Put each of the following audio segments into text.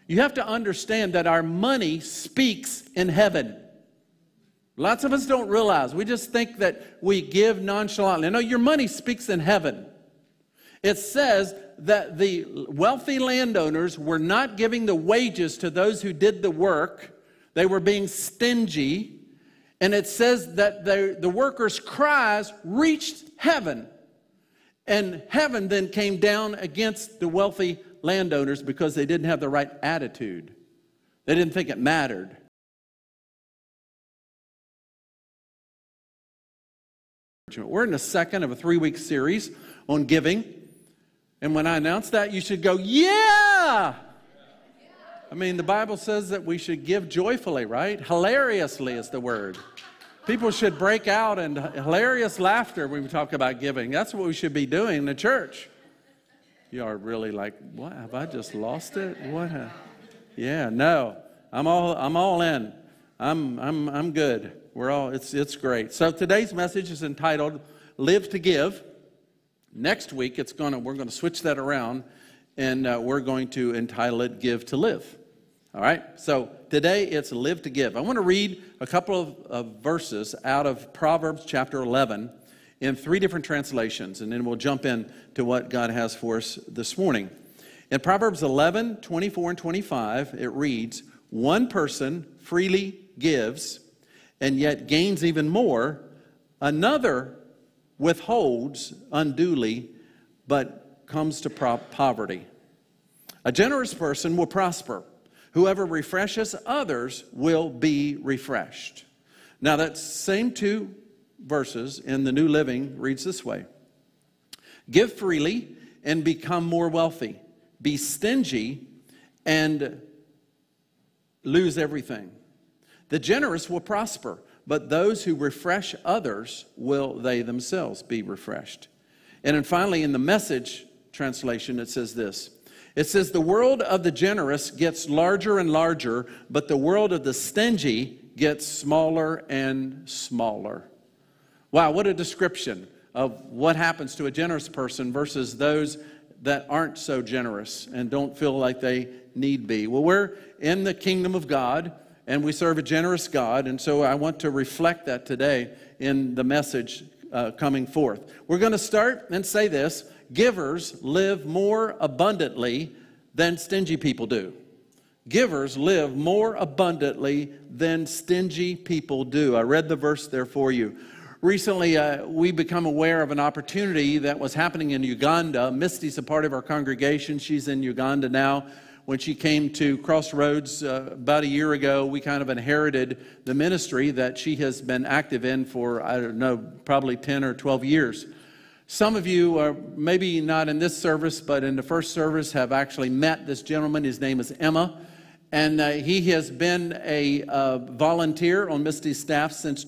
You have to understand that our money speaks in heaven. Lots of us don't realize. We just think that we give nonchalantly. No, your money speaks in heaven. It says that the wealthy landowners were not giving the wages to those who did the work. They were being stingy. And it says that the workers' cries reached heaven. And heaven then came down against the wealthy landowners because they didn't have the right attitude. They didn't think it mattered. We're in the second of a 3-week series on giving. And when I announce that, you should go, yeah! I mean, the Bible says that we should give joyfully, right? Hilariously is the word. People should break out in hilarious laughter when we talk about giving. That's what we should be doing in the church. You are really like, what? Have I just lost it? What? Yeah, no. I'm all in. I'm good. We're all. It's great. So today's message is entitled "Live to Give." Next week we're going to switch that around, and we're going to entitle it "Give to Live." All right. So today it's "Live to Give." I want to read a couple of verses out of Proverbs chapter 11 in 3 different translations, and then we'll jump in to what God has for us this morning. In Proverbs 11, 24 and 25, it reads, "One person freely gives and yet gains even more. Another withholds unduly but comes to poverty. A generous person will prosper. Whoever refreshes others will be refreshed." Now that same 2 verses in the New Living reads this way. "Give freely and become more wealthy. Be stingy and lose everything. The generous will prosper, but those who refresh others will they themselves be refreshed." And then finally in the Message translation it says this. It says, "The world of the generous gets larger and larger, but the world of the stingy gets smaller and smaller." Wow, what a description of what happens to a generous person versus those that aren't so generous and don't feel like they need be. Well, we're in the kingdom of God, and we serve a generous God, and so I want to reflect that today in the message coming forth. We're going to start and say this: givers live more abundantly than stingy people do. Givers live more abundantly than stingy people do. I read the verse there for you. Recently, we become aware of an opportunity that was happening in Uganda. Misty's a part of our congregation. She's in Uganda now. When she came to Crossroads about a year ago, we kind of inherited the ministry that she has been active in for, I don't know, probably 10 or 12 years. Some of you are maybe not in this service, but in the first service have actually met this gentleman. His name is Emma. And he has been a volunteer on Misty's staff since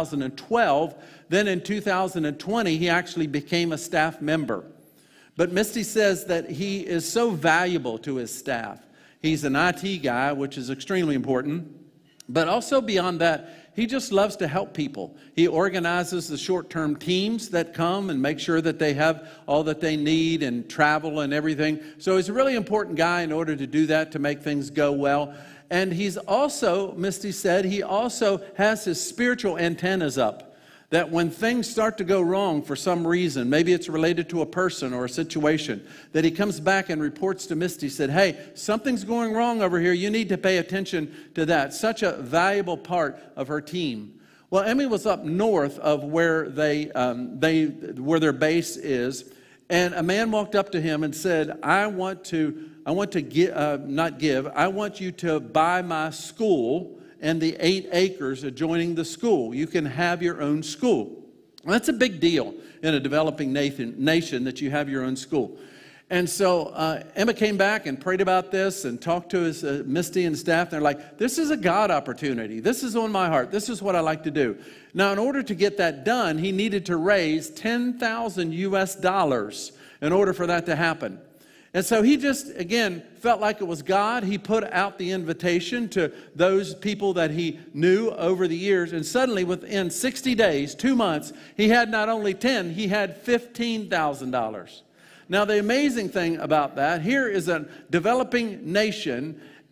2012. Then in 2020, he actually became a staff member. But Misty says that he is so valuable to his staff. He's an IT guy, which is extremely important. But also beyond that, he just loves to help people. He organizes the short-term teams that come and make sure that they have all that they need and travel and everything. So he's a really important guy in order to do that, to make things go well. And he's also, Misty said, he also has his spiritual antennas up. That when things start to go wrong for some reason, maybe it's related to a person or a situation, that he comes back and reports to Misty, said, "Hey, something's going wrong over here. You need to pay attention to that." Such a valuable part of her team. Well, Emmy was up north of where where their base is, and a man walked up to him and said, I want you to buy my school and the 8 acres adjoining the school. You can have your own school. Well, that's a big deal in a developing nation that you have your own school. And so Emma came back and prayed about this and talked to his Misty and staff. They're like, this is a God opportunity. This is on my heart. This is what I like to do. Now, in order to get that done, he needed to raise $10,000 in order for that to happen. And so he just, again, felt like it was God. He put out the invitation to those people that he knew over the years. And suddenly, within 60 days, 2 months, he had not only 10, he had $15,000. Now, the amazing thing about that, here is a developing nation,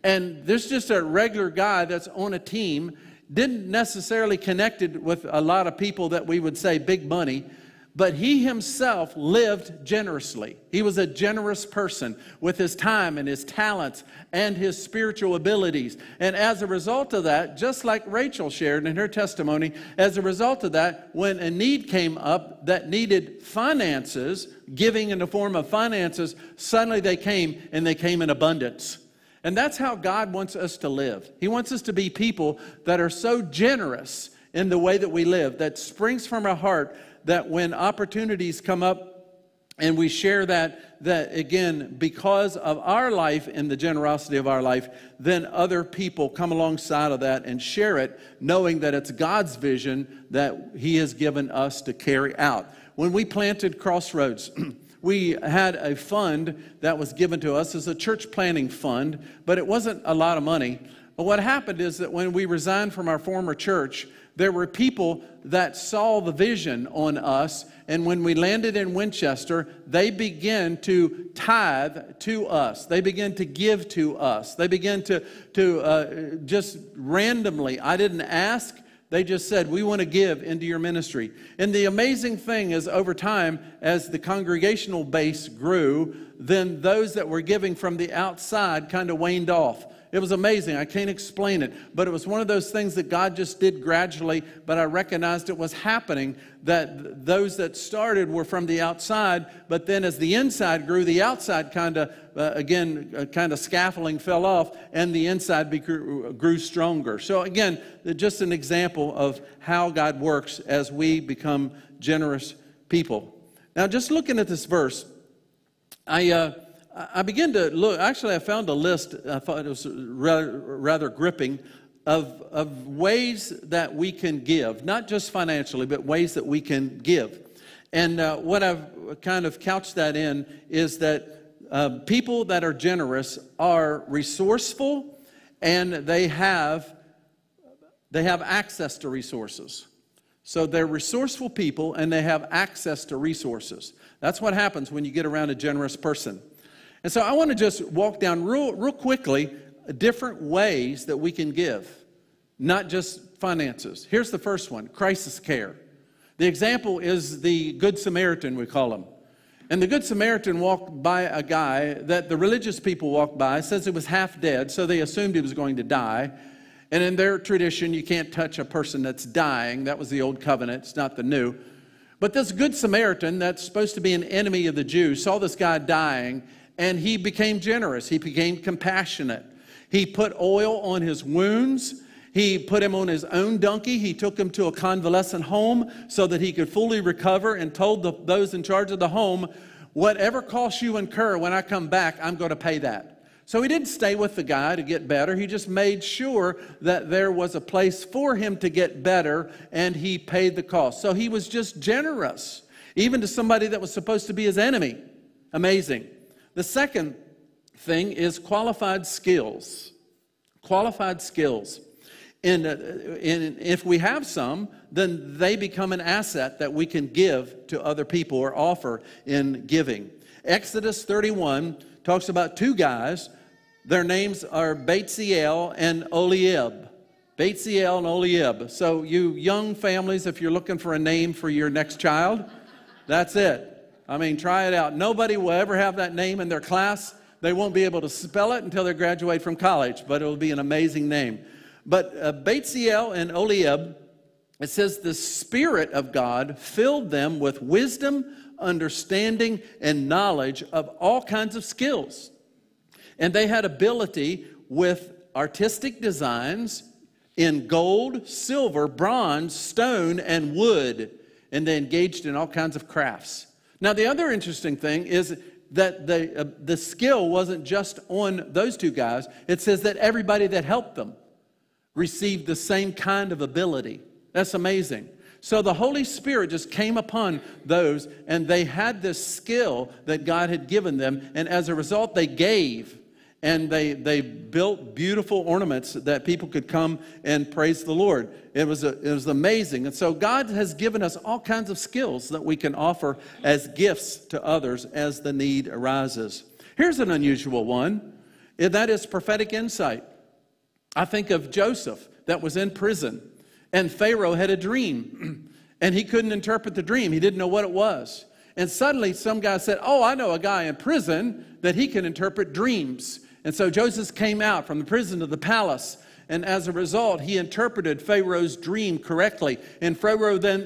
And there's just a regular guy that's on a team, didn't necessarily connected with a lot of people that we would say big money, but he himself lived generously. He was a generous person with his time and his talents and his spiritual abilities. And as a result of that, just like Rachel shared in her testimony, as a result of that, when a need came up that needed finances, giving in the form of finances, suddenly they came, and they came in abundance. And that's how God wants us to live. He wants us to be people that are so generous in the way that we live, that springs from our heart, that when opportunities come up and we share that again, because of our life and the generosity of our life, then other people come alongside of that and share it, knowing that it's God's vision that He has given us to carry out. When we planted Crossroads, we had a fund that was given to us as a church planning fund, but it wasn't a lot of money. But what happened is that when we resigned from our former church, there were people that saw the vision on us, and when we landed in Winchester, they began to tithe to us. They began to give to us. They began to just randomly, I didn't ask, they just said, we want to give into your ministry. And the amazing thing is, over time, as the congregational base grew, then those that were giving from the outside kind of waned off. It was amazing. I can't explain it. But it was one of those things that God just did gradually, but I recognized it was happening, that those that started were from the outside, but then as the inside grew, the outside kind of scaffolding fell off, and the inside grew stronger. So again, just an example of how God works as we become generous people. Now, just looking at this verse, I began to look. Actually, I found a list. I thought it was rather gripping of ways that we can give, not just financially, but ways that we can give. And what I've kind of couched that in is that people that are generous are resourceful, and they have access to resources. So they're resourceful people, and they have access to resources. That's what happens when you get around a generous person. And so I want to just walk down real quickly different ways that we can give, not just finances. Here's the first one, crisis care. The example is the Good Samaritan, we call him. And the Good Samaritan walked by a guy that the religious people walked by. It says he was half dead, so they assumed he was going to die. And in their tradition, you can't touch a person that's dying. That was the old covenant, it's not the new. But this Good Samaritan that's supposed to be an enemy of the Jews saw this guy dying, and he became generous. He became compassionate. He put oil on his wounds. He put him on his own donkey. He took him to a convalescent home so that he could fully recover, and told those in charge of the home, whatever costs you incur when I come back, I'm going to pay that. So he didn't stay with the guy to get better. He just made sure that there was a place for him to get better, and he paid the cost. So he was just generous, even to somebody that was supposed to be his enemy. Amazing. The second thing is qualified skills. Qualified skills. And if we have some, then they become an asset that we can give to other people or offer in giving. Exodus 31 talks about two guys. Their names are Bezalel and Oholiab. Bezalel and Oholiab. So you young families, if you're looking for a name for your next child, that's it. I mean, try it out. Nobody will ever have that name in their class. They won't be able to spell it until they graduate from college, but it will be an amazing name. But Bezalel and Oholiab, it says the Spirit of God filled them with wisdom, understanding, and knowledge of all kinds of skills. And they had ability with artistic designs in gold, silver, bronze, stone, and wood. And they engaged in all kinds of crafts. Now, the other interesting thing is that the skill wasn't just on those two guys. It says that everybody that helped them received the same kind of ability. That's amazing. So the Holy Spirit just came upon those, and they had this skill that God had given them, and as a result, they gave. And they built beautiful ornaments that people could come and praise the Lord. It was amazing. And so God has given us all kinds of skills that we can offer as gifts to others as the need arises. Here's an unusual one. that is prophetic insight. I think of Joseph that was in prison, and Pharaoh had a dream, and he couldn't interpret the dream. He didn't know what it was. And suddenly some guy said, oh, I know a guy in prison that he can interpret dreams. And so Joseph came out from the prison to the palace, and as a result, he interpreted Pharaoh's dream correctly. And Pharaoh then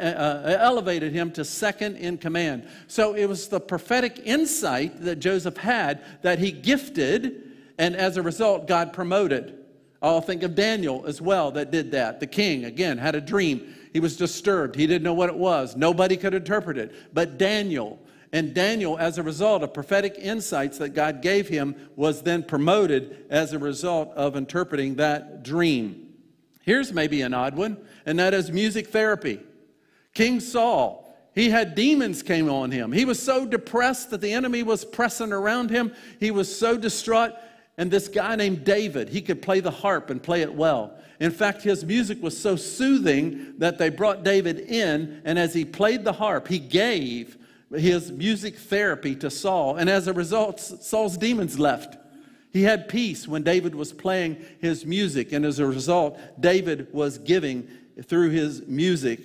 elevated him to second in command. So it was the prophetic insight that Joseph had that he gifted, and as a result, God promoted. I'll think of Daniel as well that did that. The king, again, had a dream. He was disturbed. He didn't know what it was. Nobody could interpret it. But Daniel, as a result of prophetic insights that God gave him, was then promoted as a result of interpreting that dream. Here's maybe an odd one, and that is music therapy. King Saul, he had demons came on him. He was so depressed that the enemy was pressing around him. He was so distraught. And this guy named David, he could play the harp and play it well. In fact, his music was so soothing that they brought David in, and as he played the harp, he gave his music therapy to Saul. And as a result, Saul's demons left. He had peace when David was playing his music, and as a result, David was giving through his music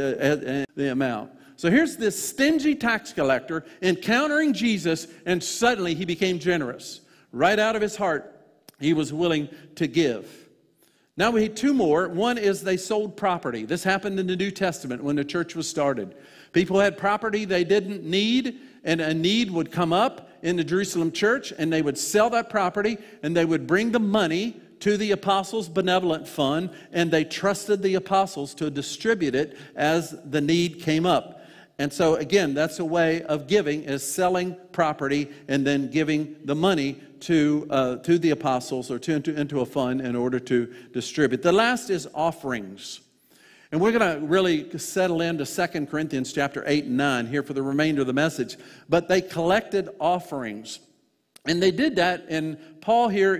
the amount. So here's this stingy tax collector encountering Jesus, and suddenly he became generous. Right out of his heart, he was willing to give. Now we have two more. One is they sold property. This happened in the New Testament when the church was started. People had property they didn't need, and a need would come up in the Jerusalem church, and they would sell that property, and they would bring the money to the Apostles' Benevolent Fund, and they trusted the apostles to distribute it as the need came up. And so again, that's a way of giving, is selling property and then giving the money to the apostles or into a fund in order to distribute. The last is offerings. And we're going to really settle into 2 Corinthians chapter 8 and 9 here for the remainder of the message. But they collected offerings. And they did that, and Paul here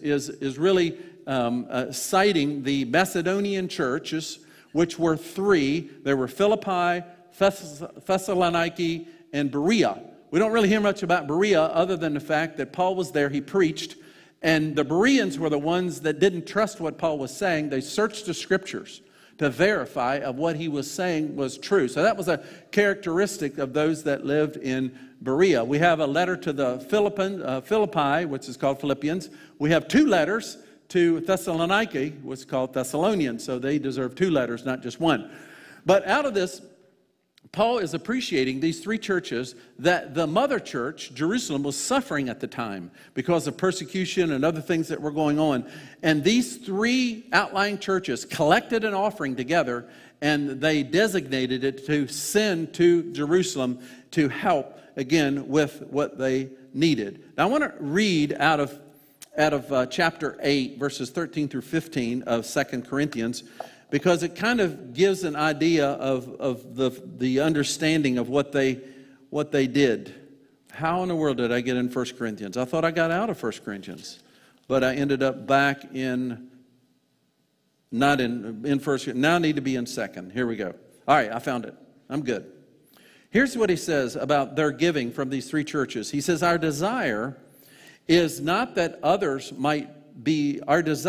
is really citing the Macedonian churches, which were three. There were Philippi, Thessaloniki, and Berea. We don't really hear much about Berea other than the fact that Paul was there, he preached, and the Bereans were the ones that didn't trust what Paul was saying. They searched the scriptures to verify of what he was saying was true. So that was a characteristic of those that lived in Berea. We have a letter to the Philippi, which is called Philippians. We have two letters to Thessaloniki, which is called Thessalonians. So they deserve two letters, not just one. But out of this, Paul is appreciating these three churches that the mother church, Jerusalem, was suffering at the time because of persecution and other things that were going on. And these three outlying churches collected an offering together, and they designated it to send to Jerusalem to help, again, with what they needed. Now, I want to read out of chapter 8, verses 13 through 15 of 2 Corinthians, because it kind of gives an idea of the understanding of what they did. How in the world did I get in 1 Corinthians? I thought I got out of 1 Corinthians, but I ended up back not in first. Now I need to be in second. Here we go. All right, I found it. I'm good. Here's what he says about their giving from these three churches. He says, our desire is not that others might be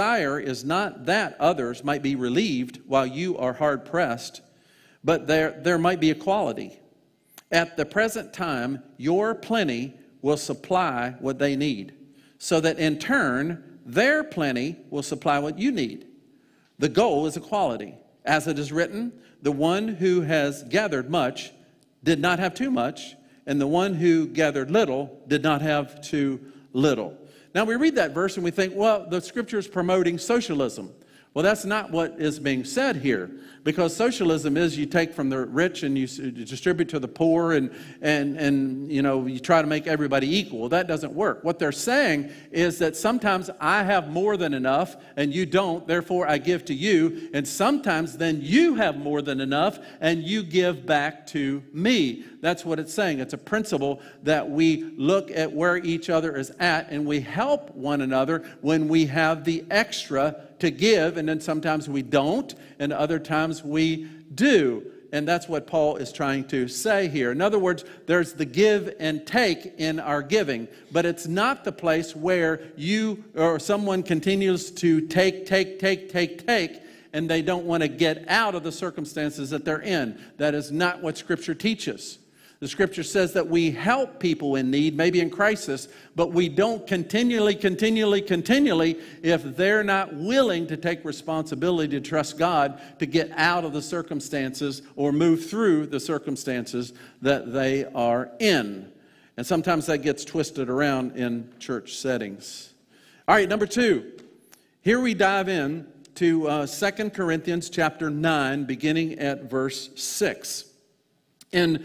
relieved while you are hard pressed, but there might be equality. At the present time, your plenty will supply what they need, so that in turn, their plenty will supply what you need. The goal is equality. As it is written, the one who has gathered much did not have too much, and the one who gathered little did not have too little. Now we read that verse and we think, well, the scripture is promoting socialism. Well, that's not what is being said here, because socialism is you take from the rich and you distribute to the poor, and you know, you try to make everybody equal. Well, that doesn't work. What they're saying is that sometimes I have more than enough and you don't, therefore I give to you, and sometimes then you have more than enough and you give back to me. That's what it's saying. It's a principle that we look at where each other is at, and we help one another when we have the extra to give, and then sometimes we don't, and other times we do. And that's what Paul is trying to say here. In other words, there's the give and take in our giving, but it's not the place where you or someone continues to take, and they don't want to get out of the circumstances that they're in. That is not what Scripture teaches. The Scripture says that we help people in need, maybe in crisis, but we don't continually, if they're not willing to take responsibility to trust God to get out of the circumstances or move through the circumstances that they are in. And sometimes that gets twisted around in church settings. All right, number 2. Here we dive in to 2 Corinthians chapter 9, beginning at verse 6. And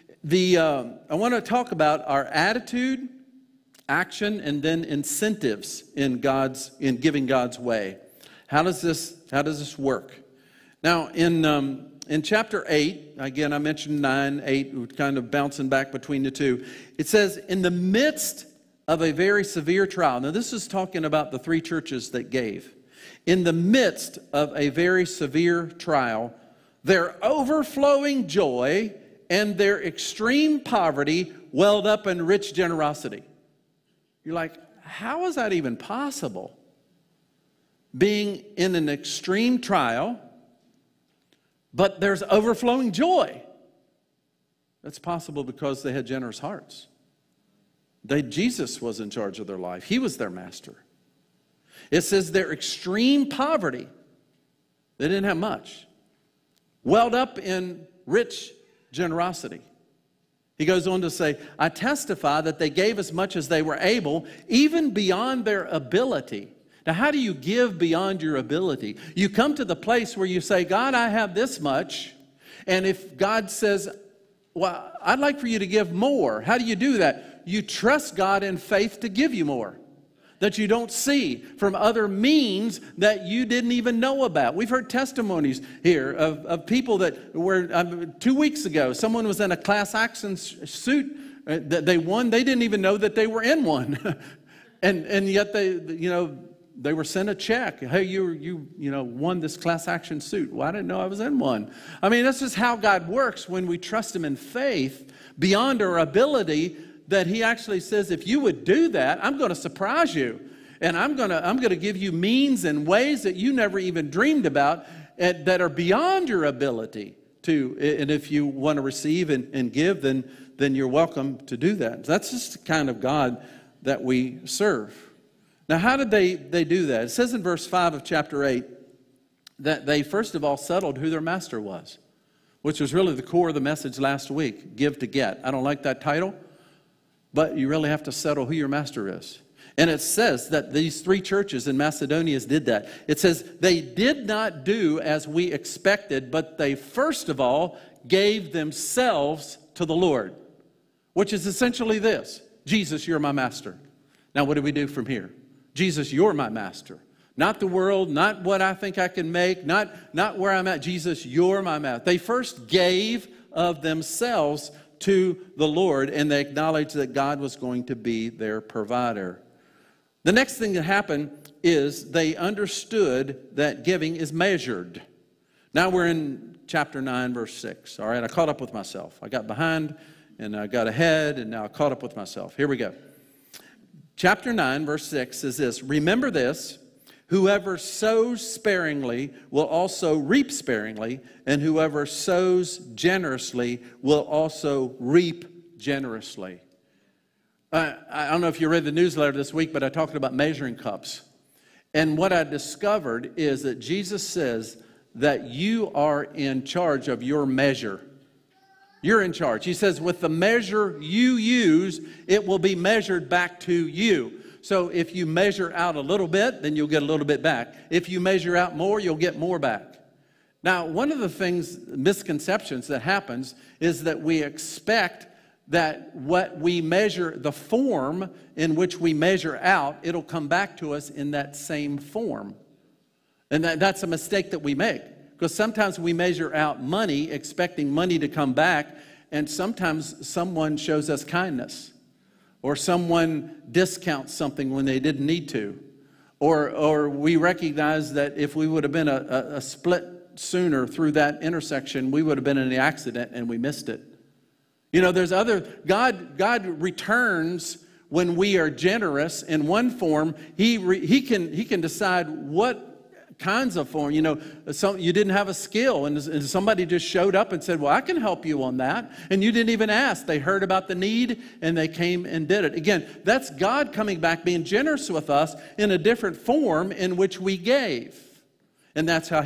I want to talk about our attitude, action, and then incentives in giving God's way. How does this work? Now, in chapter 8, again, I mentioned 9, 8, we're kind of bouncing back between the two. It says, in the midst of a very severe trial. Now, this is talking about the 3 churches that gave. In the midst of a very severe trial, their overflowing joy and their extreme poverty welled up in rich generosity. You're like, how is that even possible? Being in an extreme trial, but there's overflowing joy. That's possible because they had generous hearts. Jesus was in charge of their life. He was their master. It says their extreme poverty, they didn't have much, welled up in rich generosity. He goes on to say, I testify that they gave as much as they were able, even beyond their ability. Now, how do you give beyond your ability? You come to the place where you say, God, I have this much. And if God says, well, I'd like for you to give more. How do you do that? You trust God in faith to give you more that you don't see from other means that you didn't even know about. We've heard testimonies here of people that were, 2 weeks ago, someone was in a class action suit that they won. They didn't even know that they were in one. and yet they were sent a check. Hey, you won this class action suit. Well, I didn't know I was in one. I mean, that's just how God works when we trust Him in faith beyond our ability, that He actually says, if you would do that, I'm going to surprise you. And I'm going to give you means and ways that you never even dreamed about that are beyond your ability to. And if you want to receive and give, then you're welcome to do that. That's just the kind of God that we serve. Now, how did they do that? It says in verse 5 of chapter 8 that they first of all settled who their master was, which was really the core of the message last week, give to get. I don't like that title, but you really have to settle who your master is. And it says that these 3 churches in Macedonia did that. It says they did not do as we expected, but they first of all gave themselves to the Lord, which is essentially this: Jesus, you're my master. Now what do we do from here? Jesus, you're my master. Not the world, not what I think I can make, not where I'm at. Jesus, you're my master. They first gave of themselves to the Lord, and they acknowledged that God was going to be their provider. The next thing that happened is they understood that giving is measured. Now we're in chapter 9, verse 6. All right, I caught up with myself. I got behind, and I got ahead, and now I caught up with myself. Here we go. Chapter 9, verse 6 says this: remember this, whoever sows sparingly will also reap sparingly, and whoever sows generously will also reap generously. I don't know if you read the newsletter this week, but I talked about measuring cups. And what I discovered is that Jesus says that you are in charge of your measure. You're in charge. He says, with the measure you use, it will be measured back to you. So if you measure out a little bit, then you'll get a little bit back. If you measure out more, you'll get more back. Now, one of the misconceptions that happens is that we expect that what we measure, the form in which we measure out, it'll come back to us in that same form. And that's a mistake that we make. Because sometimes we measure out money expecting money to come back, and sometimes someone shows us kindness, or someone discounts something when they didn't need to, or we recognize that if we would have been a split sooner through that intersection, we would have been in the accident and we missed it. You know, there's other, God returns when we are generous in one form. He can decide what kinds of form. You know, you didn't have a skill and somebody just showed up and said, well, I can help you on that. And you didn't even ask. They heard about the need and they came and did it. Again, that's God coming back, being generous with us in a different form in which we gave. And that's how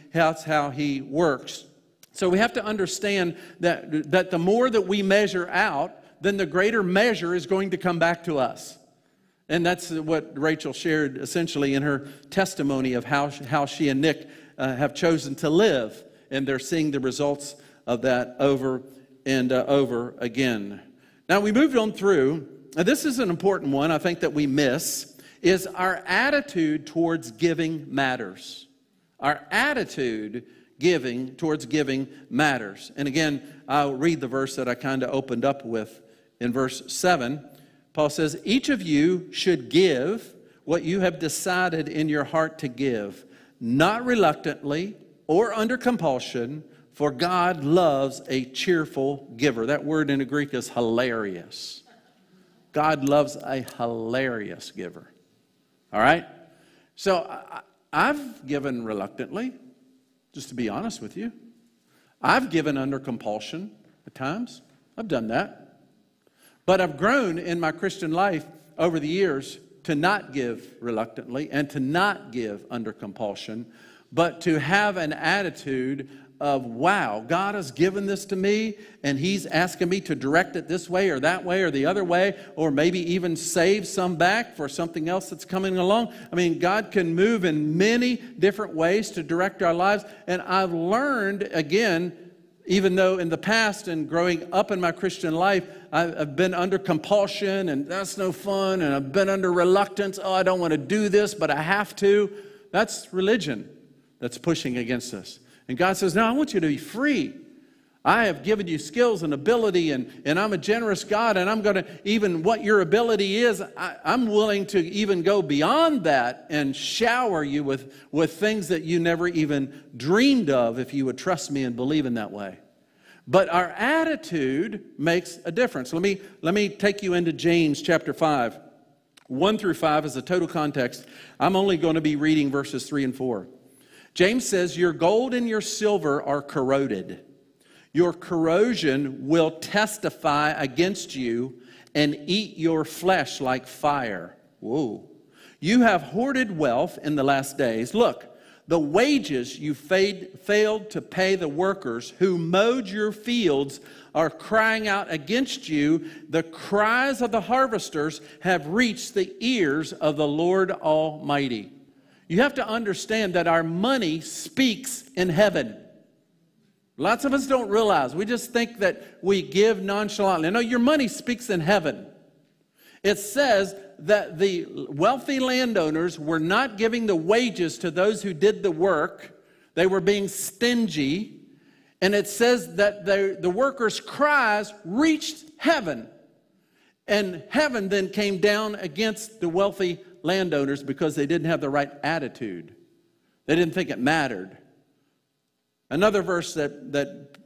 he works. So we have to understand that the more that we measure out, then the greater measure is going to come back to us. And that's what Rachel shared essentially in her testimony of how she and Nick have chosen to live. And they're seeing the results of that over and over again. Now we moved on through, and this is an important one I think that we miss, is our attitude towards giving matters. Our attitude towards giving matters. And again, I'll read the verse that I kind of opened up with in verse 7. Paul says, each of you should give what you have decided in your heart to give, not reluctantly or under compulsion, for God loves a cheerful giver. That word in the Greek is hilarious. God loves a hilarious giver. All right? So I've given reluctantly, just to be honest with you. I've given under compulsion at times. I've done that. But I've grown in my Christian life over the years to not give reluctantly and to not give under compulsion, but to have an attitude of, wow, God has given this to me and He's asking me to direct it this way or that way or the other way, or maybe even save some back for something else that's coming along. I mean, God can move in many different ways to direct our lives. And I've learned, again, even though in the past and growing up in my Christian life, I've been under compulsion and that's no fun, and I've been under reluctance. Oh, I don't want to do this, but I have to. That's religion that's pushing against us. And God says, no, I want you to be free. I have given you skills and ability, and I'm a generous God, and I'm going to, even what your ability is, I'm willing to even go beyond that and shower you with things that you never even dreamed of if you would trust me and believe in that way. But our attitude makes a difference. Let me take you into James chapter 5. 1 through 5 is the total context. I'm only going to be reading verses 3 and 4. James says, your gold and your silver are corroded. Your corrosion will testify against you and eat your flesh like fire. Whoa. You have hoarded wealth in the last days. Look, the wages you failed to pay the workers who mowed your fields are crying out against you. The cries of the harvesters have reached the ears of the Lord Almighty. You have to understand that our money speaks in heaven. Lots of us don't realize. We just think that we give nonchalantly. No, your money speaks in heaven. It says that the wealthy landowners were not giving the wages to those who did the work. They were being stingy. And it says that the workers' cries reached heaven. And heaven then came down against the wealthy landowners because they didn't have the right attitude. They didn't think it mattered. Another verse that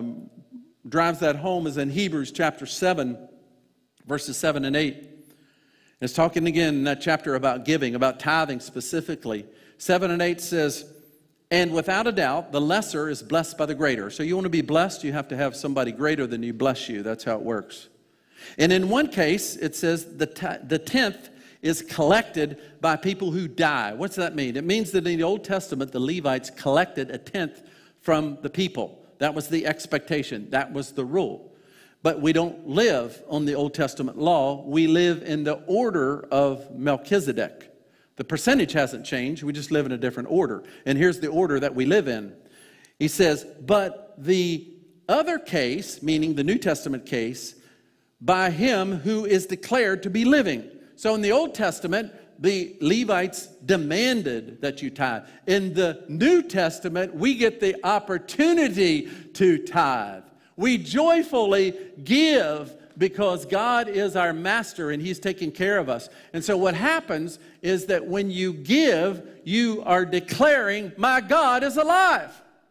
drives that home is in Hebrews chapter 7, verses 7 and 8. It's talking again in that chapter about giving, about tithing specifically. 7 and 8 says, and without a doubt, the lesser is blessed by the greater. So you want to be blessed, you have to have somebody greater than you bless you. That's how it works. And in one case, it says the tenth is collected by people who die. What's that mean? It means that in the Old Testament, the Levites collected a tenth from the people. That was the expectation. That was the rule. But we don't live on the Old Testament law. We live in the order of Melchizedek. The percentage hasn't changed. We just live in a different order. And here's the order that we live in. He says, but the other case, meaning the New Testament case, by him who is declared to be living. So in the Old Testament, the Levites demanded that you tithe. In the New Testament, we get the opportunity to tithe. We joyfully give because God is our master and He's taking care of us. And so what happens is that when you give, you are declaring, my God is alive.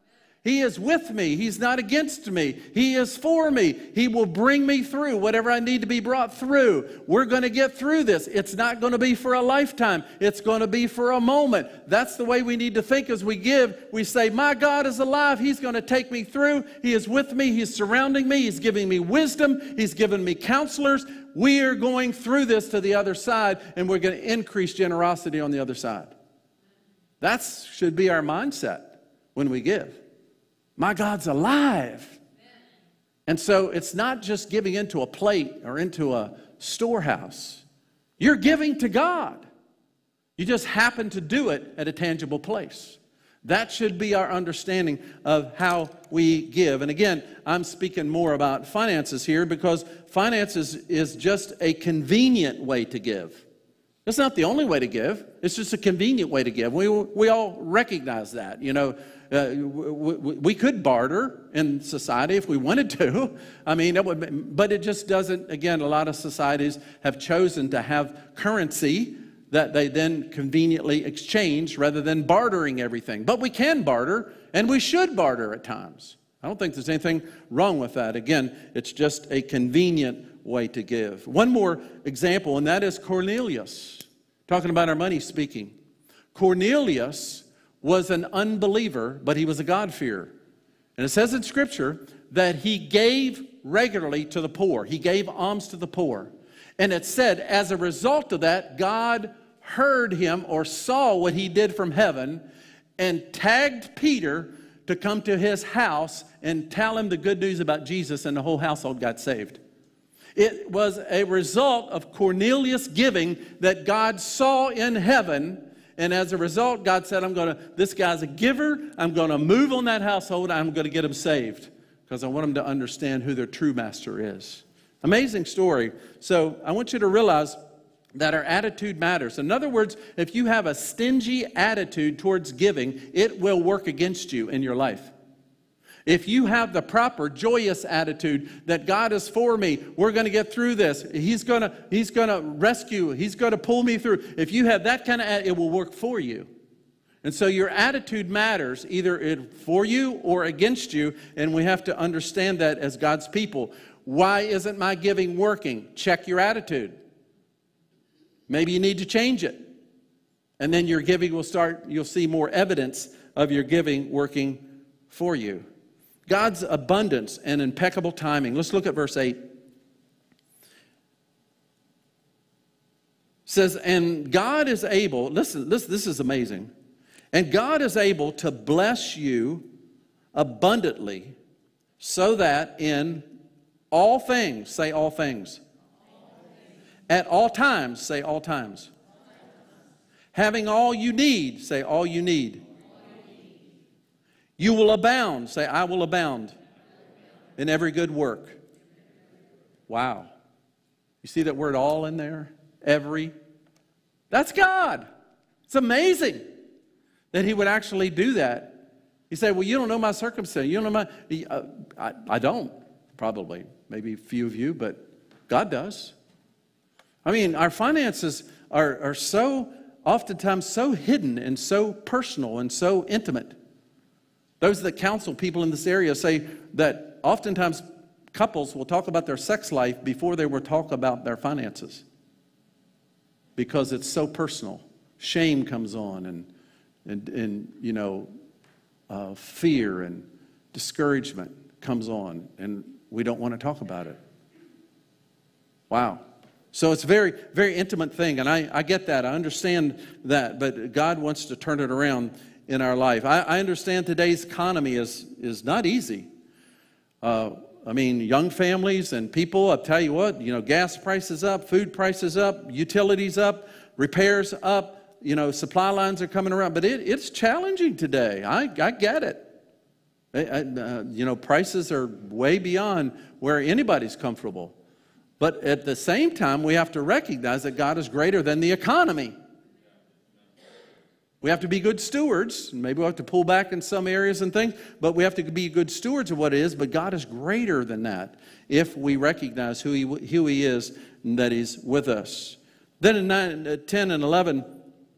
He is with me. He's not against me. He is for me. He will bring me through whatever I need to be brought through. We're going to get through this. It's not going to be for a lifetime. It's going to be for a moment. That's the way we need to think as we give. We say, my God is alive. He's going to take me through. He is with me. He's surrounding me. He's giving me wisdom. He's given me counselors. We are going through this to the other side, and we're going to increase generosity on the other side. That should be our mindset when we give. My God's alive. And so it's not just giving into a plate or into a storehouse. You're giving to God. You just happen to do it at a tangible place. That should be our understanding of how we give. And again, I'm speaking more about finances here because finances is just a convenient way to give. It's not the only way to give. It's just a convenient way to give. We all recognize that. You know, we could barter in society if we wanted to. I mean, but it just doesn't. Again, a lot of societies have chosen to have currency that they then conveniently exchange rather than bartering everything. But we can barter, and we should barter at times. I don't think there's anything wrong with that. Again, it's just a convenient way to give. One more example, and that is Cornelius. Talking about our money speaking. Cornelius was an unbeliever, but he was a God-fearer. And it says in Scripture that he gave regularly to the poor. He gave alms to the poor. And it said, as a result of that, God heard him or saw what he did from heaven and tagged Peter to come to his house and tell him the good news about Jesus, and the whole household got saved. It was a result of Cornelius giving that God saw in heaven. And as a result, God said, this guy's a giver. I'm going to move on that household. I'm going to get him saved because I want them to understand who their true master is. Amazing story. So I want you to realize that our attitude matters. In other words, if you have a stingy attitude towards giving, it will work against you in your life. If you have the proper joyous attitude that God is for me, we're going to get through this. He's going to rescue. He's going to pull me through. If you have that kind of attitude, it will work for you. And so your attitude matters, either for you or against you, and we have to understand that as God's people. Why isn't my giving working? Check your attitude. Maybe you need to change it. And then your giving will start, you'll see more evidence of your giving working for you. God's abundance and impeccable timing. Let's look at verse 8. It says, and God is able, listen, this is amazing. And God is able to bless you abundantly so that in all things, say all things. At all times, say all times. Having all you need, say all you need. You will abound. Say, I will abound in every good work. Wow. You see that word all in there? Every. That's God. It's amazing that he would actually do that. You say, well, you don't know my circumstance. You don't know my... I don't, probably. Maybe a few of you, but God does. I mean, our finances are so, oftentimes so hidden and so personal and so intimate. Those that counsel people in this area say that oftentimes couples will talk about their sex life before they will talk about their finances because it's so personal. Shame comes on and you know, fear and discouragement comes on, and we don't want to talk about it. Wow. So it's a very, very intimate thing, and I get that. I understand that, but God wants to turn it around in our life. I understand today's economy is not easy. I mean, young families and people, I'll tell you what, you know, gas prices up, food prices up, utilities up, repairs up, you know, supply lines are coming around. But it's challenging today. I get it. You know, prices are way beyond where anybody's comfortable. But at the same time, we have to recognize that God is greater than the economy. We have to be good stewards. Maybe we'll have to pull back in some areas and things, but we have to be good stewards of what it is. But God is greater than that if we recognize who He is and that He's with us. Then in 10 and 11,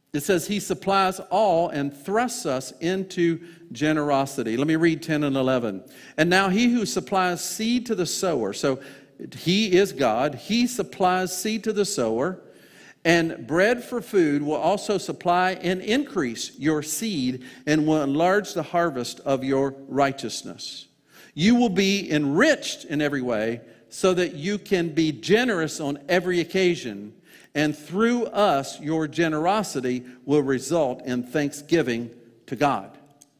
It says he supplies all and thrusts us into generosity. Let me read 10 and 11. And now he who supplies seed to the sower, so he is God, he supplies seed to the sower, and bread for food will also supply and increase your seed and will enlarge the harvest of your righteousness. You will be enriched in every way so that you can be generous on every occasion, and through us your generosity will result in thanksgiving to God.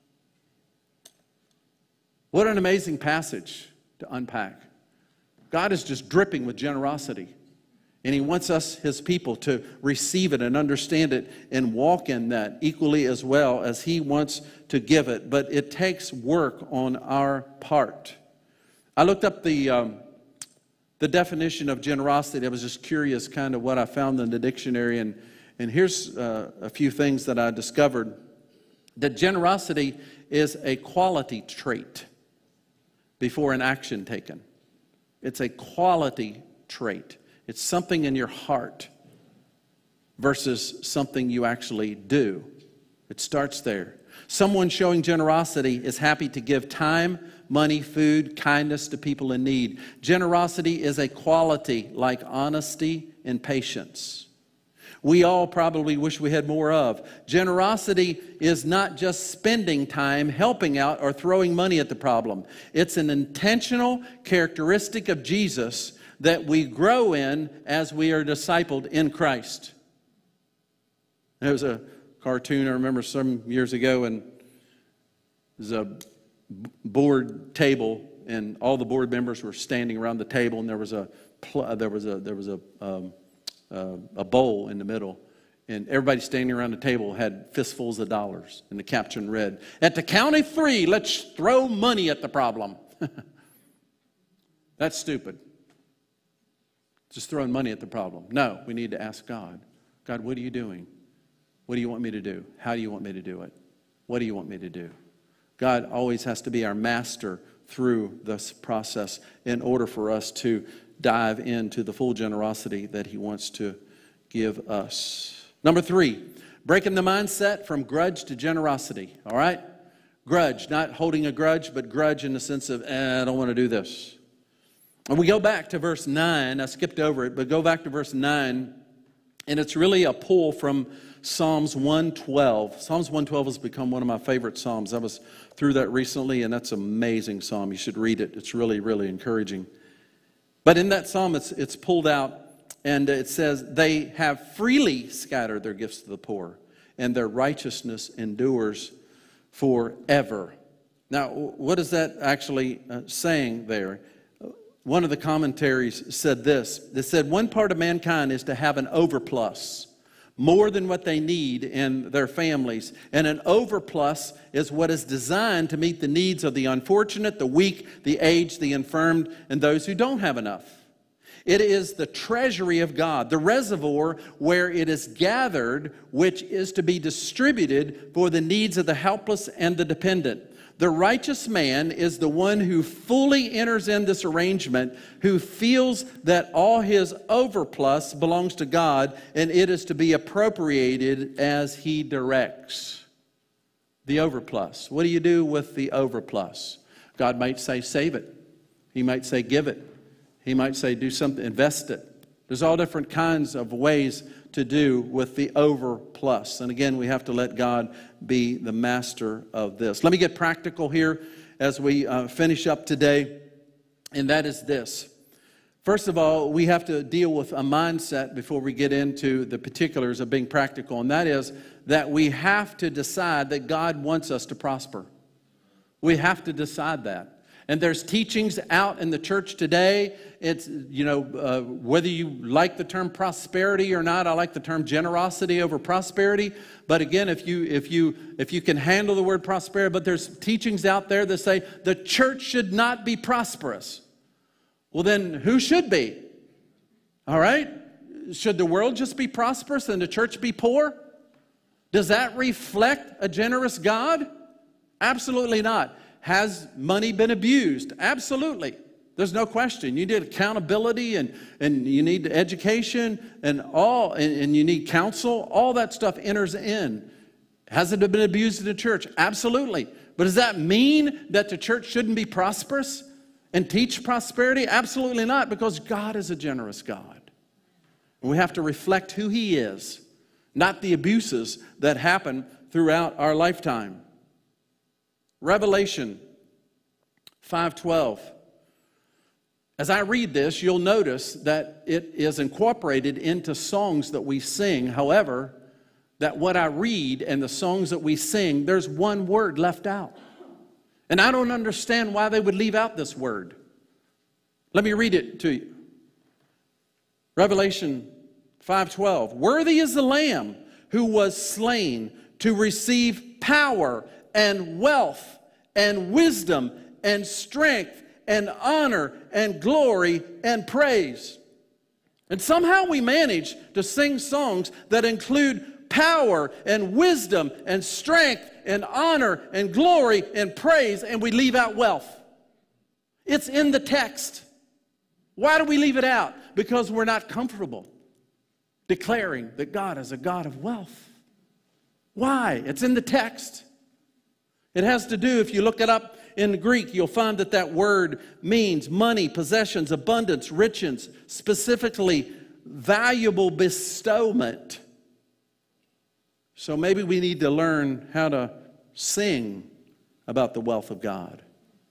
What an amazing passage to unpack. God is just dripping with generosity. And he wants us, his people, to receive it and understand it and walk in that equally as well as he wants to give it. But it takes work on our part. I looked up the definition of generosity. I was just curious kind of what I found in the dictionary. And here's a few things that I discovered. That generosity is a quality trait before an action taken. It's a quality trait. It's something in your heart versus something you actually do. It starts there. Someone showing generosity is happy to give time, money, food, kindness to people in need. Generosity is a quality like honesty and patience. We all probably wish we had more of. Generosity is not just spending time helping out or throwing money at the problem. It's an intentional characteristic of Jesus that we grow in as we are discipled in Christ. There was a cartoon I remember some years ago, and there's a board table, and all the board members were standing around the table, and there was a bowl in the middle, and everybody standing around the table had fistfuls of dollars, and the caption read, "At the count of 3, let's throw money at the problem." That's stupid. Just throwing money at the problem. No, we need to ask God, God, what are you doing? What do you want me to do? How do you want me to do it? What do you want me to do? God always has to be our master through this process in order for us to dive into the full generosity that he wants to give us. Number 3, breaking the mindset from grudge to generosity. All right? Grudge, not holding a grudge, but grudge in the sense of, I don't want to do this. And we go back to verse 9. I skipped over it, but go back to verse 9. And it's really a pull from Psalms 112. Psalms 112 has become one of my favorite psalms. I was through that recently, and that's an amazing psalm. You should read it. It's really, really encouraging. But in that psalm, it's pulled out, and it says, they have freely scattered their gifts to the poor, and their righteousness endures forever. Now, what is that actually saying there? One of the commentaries said this. It said, one part of mankind is to have an overplus, more than what they need in their families. And an overplus is what is designed to meet the needs of the unfortunate, the weak, the aged, the infirmed, and those who don't have enough. It is the treasury of God, the reservoir where it is gathered, which is to be distributed for the needs of the helpless and the dependent. The righteous man is the one who fully enters in this arrangement, who feels that all his overplus belongs to God and it is to be appropriated as he directs. The overplus. What do you do with the overplus? God might say, save it. He might say, give it. He might say, do something, invest it. There's all different kinds of ways to do with the overplus. And again, we have to let God be the master of this. Let me get practical here as we finish up today, and that is this. First of all, we have to deal with a mindset before we get into the particulars of being practical, and that is that we have to decide that God wants us to prosper. We have to decide that. And there's teachings out in the church today. It's, whether you like the term prosperity or not, I like the term generosity over prosperity. But again, if you can handle the word prosperity, but there's teachings out there that say the church should not be prosperous. Well, then who should be? All right? Should the world just be prosperous and the church be poor? Does that reflect a generous God? Absolutely not. Has money been abused? Absolutely. There's no question. You need accountability and you need education and you need counsel. All that stuff enters in. Has it been abused in the church? Absolutely. But does that mean that the church shouldn't be prosperous and teach prosperity? Absolutely not, because God is a generous God. And we have to reflect who He is, not the abuses that happen throughout our lifetime. Revelation 5:12. As I read this, you'll notice that it is incorporated into songs that we sing. However, that what I read and the songs that we sing, there's one word left out. And I don't understand why they would leave out this word. Let me read it to you. Revelation 5:12. Worthy is the Lamb who was slain to receive power and wealth and wisdom and strength and honor and glory and praise. And somehow we manage to sing songs that include power and wisdom and strength and honor and glory and praise, and we leave out wealth. It's in the text. Why do we leave it out? Because we're not comfortable declaring that God is a God of wealth. Why? It's in the text. It has to do, if you look it up in the Greek, you'll find that that word means money, possessions, abundance, riches, specifically valuable bestowment. So maybe we need to learn how to sing about the wealth of God.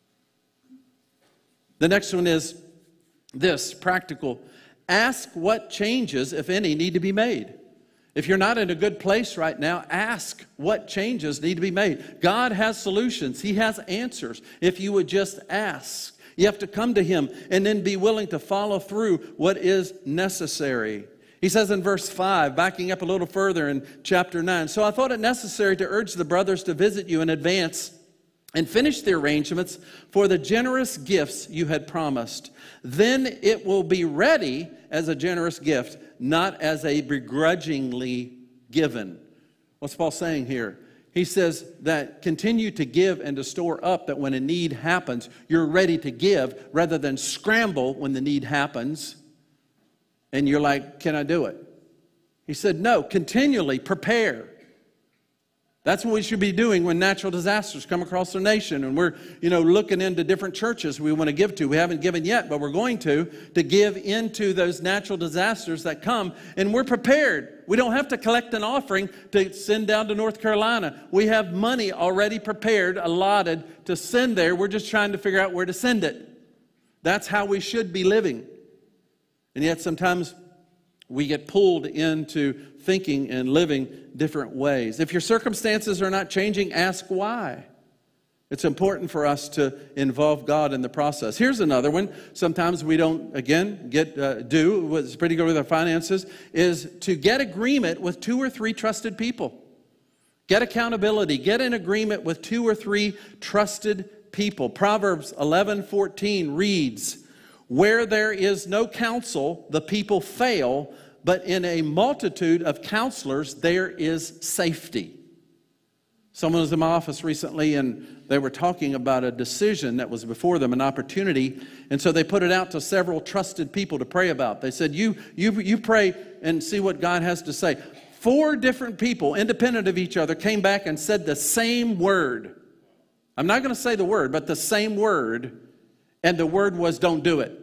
The next one is this, practical. Ask what changes, if any, need to be made. If you're not in a good place right now, ask what changes need to be made. God has solutions. He has answers. If you would just ask, you have to come to Him and then be willing to follow through what is necessary. He says in verse 5, backing up a little further in chapter 9, so I thought it necessary to urge the brothers to visit you in advance and finish the arrangements for the generous gifts you had promised. Then it will be ready as a generous gift, not as a begrudgingly given. What's Paul saying here? He says that continue to give and to store up, that when a need happens, you're ready to give rather than scramble when the need happens. And you're like, can I do it? He said, no, continually prepare. That's what we should be doing when natural disasters come across our nation. And we're, looking into different churches we want to give to. We haven't given yet, but we're going to give into those natural disasters that come. And we're prepared. We don't have to collect an offering to send down to North Carolina. We have money already prepared, allotted to send there. We're just trying to figure out where to send it. That's how we should be living. And yet sometimes we get pulled into thinking and living different ways. If your circumstances are not changing, ask why. It's important for us to involve God in the process. Here's another one. Sometimes we don't, again, do what's pretty good with our finances, is to get agreement with 2 or 3 trusted people. Get accountability. Get in agreement with 2 or 3 trusted people. Proverbs 11:14 reads, where there is no counsel, the people fail, but in a multitude of counselors, there is safety. Someone was in my office recently, and they were talking about a decision that was before them, an opportunity. And so they put it out to several trusted people to pray about. They said, you pray and see what God has to say. 4 different people, independent of each other, came back and said the same word. I'm not going to say the word, but the same word. And the word was, don't do it.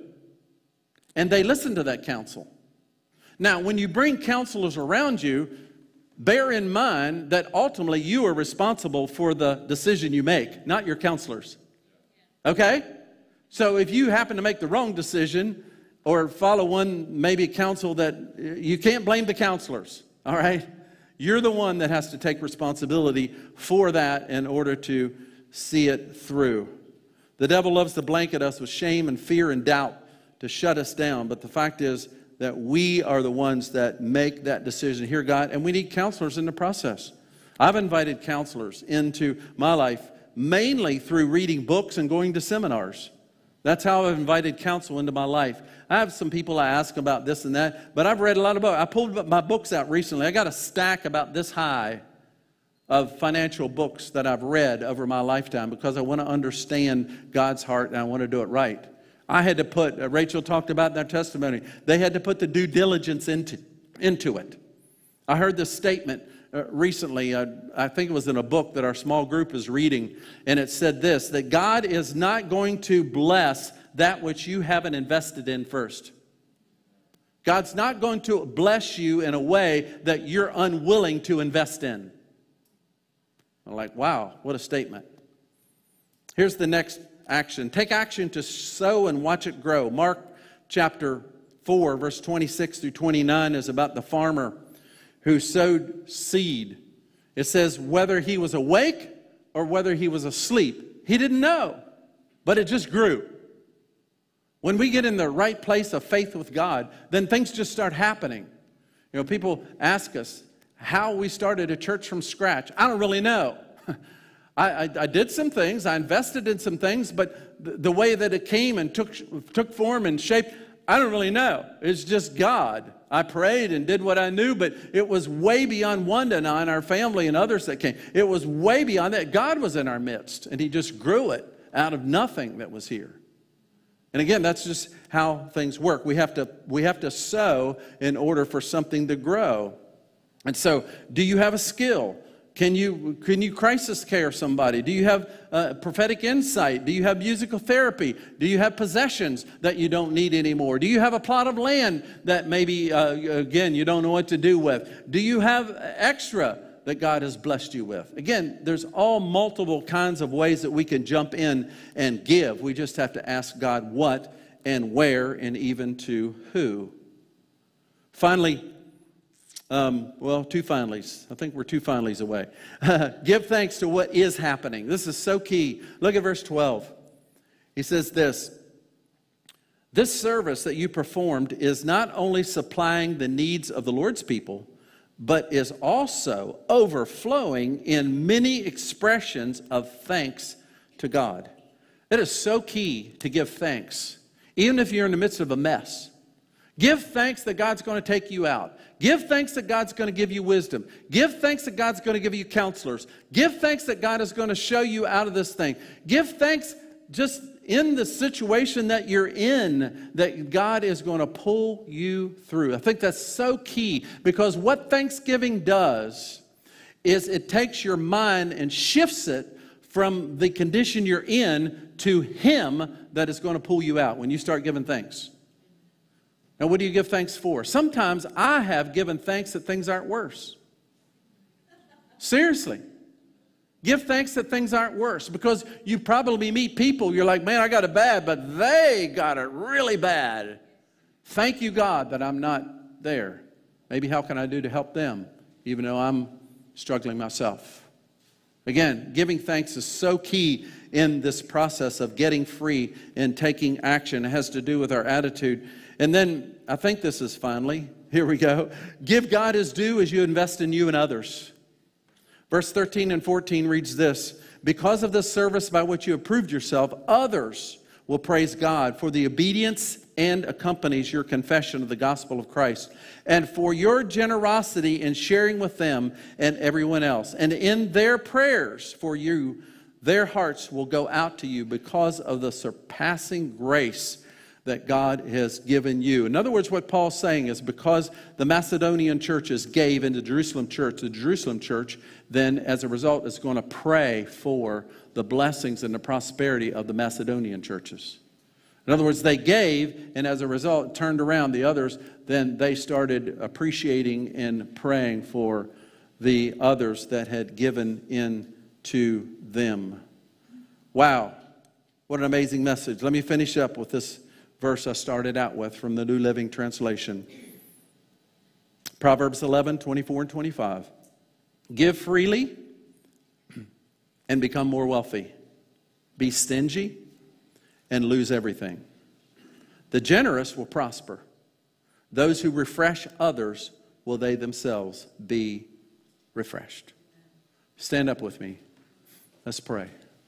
And they listened to that counsel. Now, when you bring counselors around you, bear in mind that ultimately you are responsible for the decision you make, not your counselors. Okay? So if you happen to make the wrong decision or follow one maybe counsel that you can't blame the counselors, all right? You're the one that has to take responsibility for that in order to see it through. The devil loves to blanket us with shame and fear and doubt to shut us down. But the fact is that we are the ones that make that decision. Hear God, and we need counselors in the process. I've invited counselors into my life mainly through reading books and going to seminars. That's how I've invited counsel into my life. I have some people I ask about this and that, but I've read a lot of books. I pulled my books out recently. I got a stack about this high of financial books that I've read over my lifetime because I want to understand God's heart and I want to do it right. I had to put, Rachel talked about in their testimony, they had to put the due diligence into it. I heard this statement recently, I think it was in a book that our small group is reading, and it said this, that God is not going to bless that which you haven't invested in first. God's not going to bless you in a way that you're unwilling to invest in. I'm like, wow, what a statement. Here's the next action. Take action to sow and watch it grow. Mark chapter 4, verse 26 through 29 is about the farmer who sowed seed. It says whether he was awake or whether he was asleep, he didn't know, but it just grew. When we get in the right place of faith with God, then things just start happening. You know, people ask us how we started a church from scratch. I don't really know. I did some things, I invested in some things, but the way that it came and took form and shape, I don't really know. It's just God. I prayed and did what I knew, but it was way beyond Wanda and I and our family and others that came. It was way beyond that. God was in our midst, and He just grew it out of nothing that was here. And again, that's just how things work. We have to sow in order for something to grow. And so, do you have a skill? Can you crisis care somebody? Do you have prophetic insight? Do you have musical therapy? Do you have possessions that you don't need anymore? Do you have a plot of land that maybe, again, you don't know what to do with? Do you have extra that God has blessed you with? Again, there's all multiple kinds of ways that we can jump in and give. We just have to ask God what and where and even to who. Finally, two finallys. I think we're two finallys away. Give thanks to what is happening. This is so key. Look at verse 12. He says this service that you performed is not only supplying the needs of the Lord's people, but is also overflowing in many expressions of thanks to God. It is so key to give thanks, even if you're in the midst of a mess. Give thanks that God's going to take you out. Give thanks that God's going to give you wisdom. Give thanks that God's going to give you counselors. Give thanks that God is going to show you out of this thing. Give thanks just in the situation that you're in, that God is going to pull you through. I think that's so key, because what Thanksgiving does is it takes your mind and shifts it from the condition you're in to Him that is going to pull you out when you start giving thanks. Now, what do you give thanks for? Sometimes I have given thanks that things aren't worse. Seriously. Give thanks that things aren't worse, because you probably meet people, you're like, man, I got it bad, but they got it really bad. Thank you, God, that I'm not there. Maybe how can I do to help them, even though I'm struggling myself? Again, giving thanks is so key in this process of getting free and taking action. It has to do with our attitude. And then, I think this is finally, here we go. Give God His due as you invest in you and others. Verse 13 and 14 reads this: because of this service by which you have proved yourself, others will praise God for the obedience and accompanies your confession of the gospel of Christ, and for your generosity in sharing with them and everyone else. And in their prayers for you, their hearts will go out to you because of the surpassing grace that God has given you. In other words, what Paul's saying is, because the Macedonian churches gave into the Jerusalem church, then as a result is going to pray for the blessings and the prosperity of the Macedonian churches. In other words, they gave, and as a result, it turned around the others. Then they started appreciating and praying for the others that had given in to them. Wow, what an amazing message. Let me finish up with this verse I started out with from the New Living Translation. Proverbs 11, 24 and 25. Give freely and become more wealthy. Be stingy and lose everything. The generous will prosper. Those who refresh others will they themselves be refreshed. Stand up with me. Let's pray.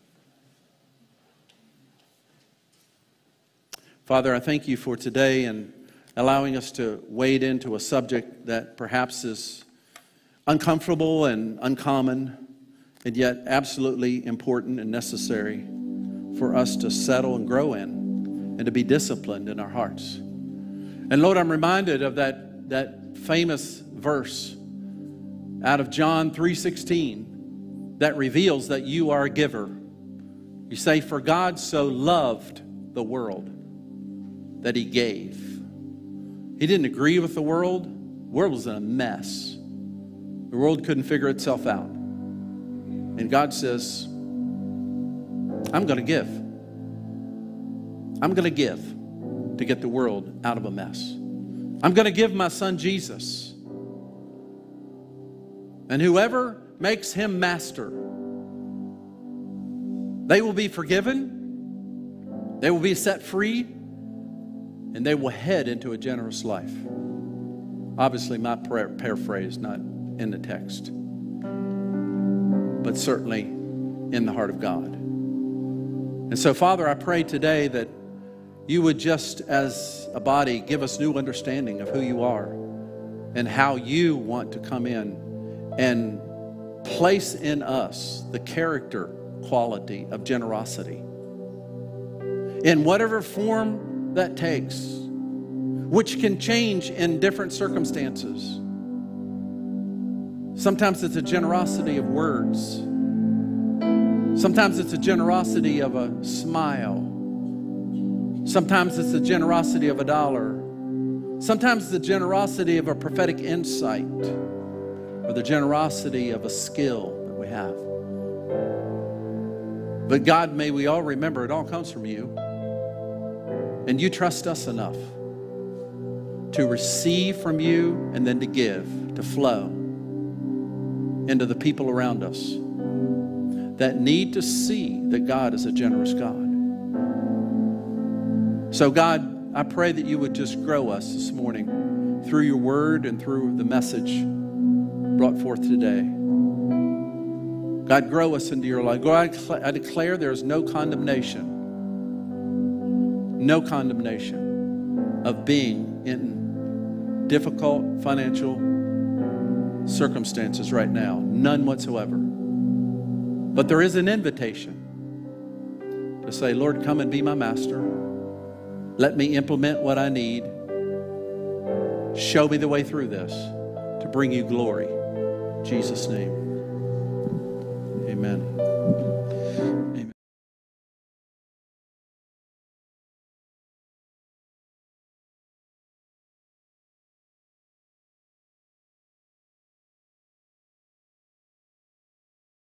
Father, I thank you for today and allowing us to wade into a subject that perhaps is uncomfortable and uncommon, and yet absolutely important and necessary for us to settle and grow in. and to be disciplined in our hearts. And Lord, I'm reminded of that famous verse out of John 3:16 that reveals that you are a giver. You say, for God so loved the world that he gave. He didn't agree with the world. The world was in a mess. The world couldn't figure itself out. And God says, I'm going to give. I'm going to give to get the world out of a mess. I'm going to give my son Jesus. And whoever makes him master, they will be forgiven, they will be set free, and they will head into a generous life. Obviously, my paraphrase, not in the text, but certainly in the heart of God. And so, Father, I pray today that you would just as a body give us new understanding of who you are and how you want to come in and place in us the character quality of generosity in whatever form that takes, which can change in different circumstances. Sometimes it's a generosity of words. Sometimes it's a generosity of a smile. Sometimes it's the generosity of $1. Sometimes it's the generosity of a prophetic insight or the generosity of a skill that we have. But God, may we all remember it all comes from you. And you trust us enough to receive from you and then to give, to flow into the people around us that need to see that God is a generous God. So God, I pray that you would just grow us this morning through your word and through the message brought forth today. God, grow us into your life. God, I declare there is no condemnation of being in difficult financial circumstances right now. None whatsoever. But there is an invitation to say, Lord, come and be my master. Let me implement what I need. Show me the way through this to bring you glory. In Jesus' name.